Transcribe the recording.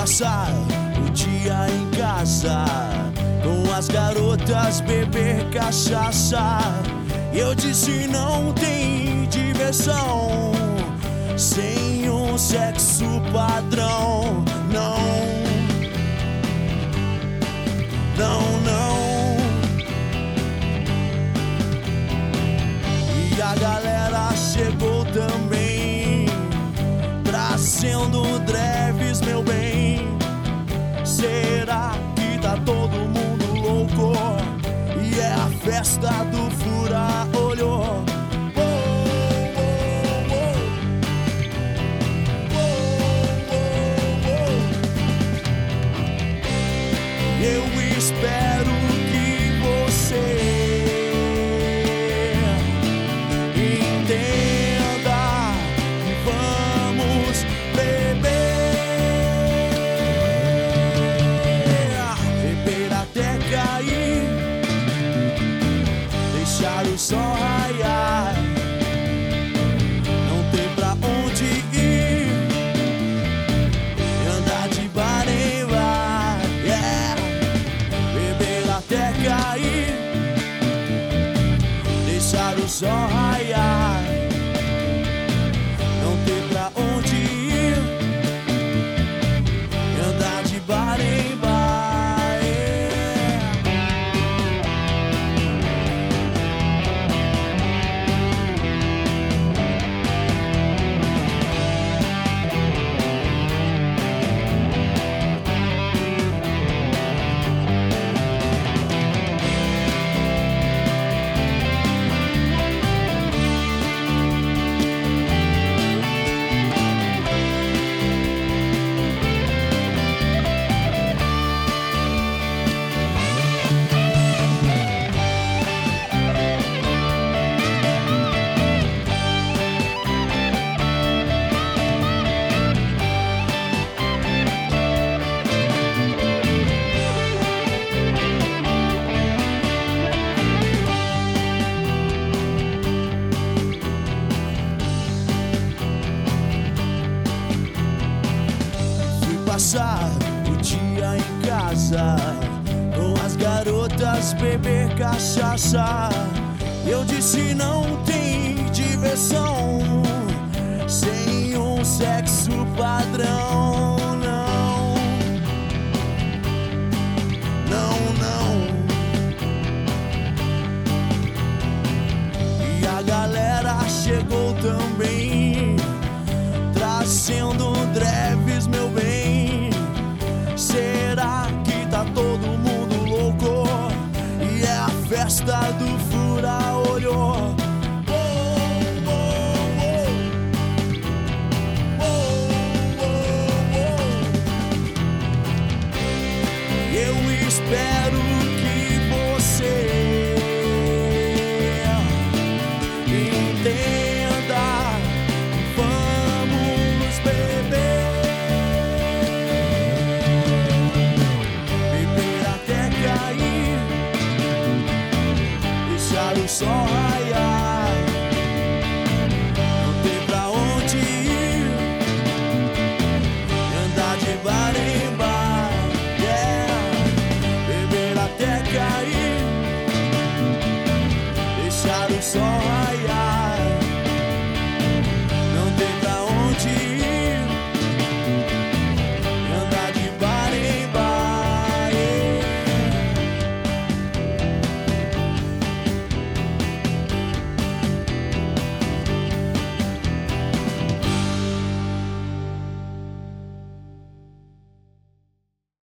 passar o dia em casa com as garotas, beber cachaça. Eu disse não tem diversão sem um sexo padrão. Não, não, não. E a galera chegou também, trazendo dreves, meu bem. Será que tá todo mundo louco? E é a festa do fura-olho. Eu espero que você entenda que vamos beber até cair, deixar o sol raiar. Não tem pra onde ir, andar de bar em bar, yeah. Beber até cair, deixar o sol raiar. Não tem pra onde ir, andar de bar em bar, yeah. Passar o dia em casa com as garotas, beber cachaça. Eu disse não tem diversão sem um sexo padrão. Não, não, não. E a galera chegou também, trazendo dreves, meu bem. Será que tá todo mundo louco? E é a festa do fura-olho. Eu espero que você entenda. Vamos beber até cair, deixar o sol raiar. Não tem pra onde ir, andar de bar em bar, yeah. Beber até cair, deixar o sol raiar.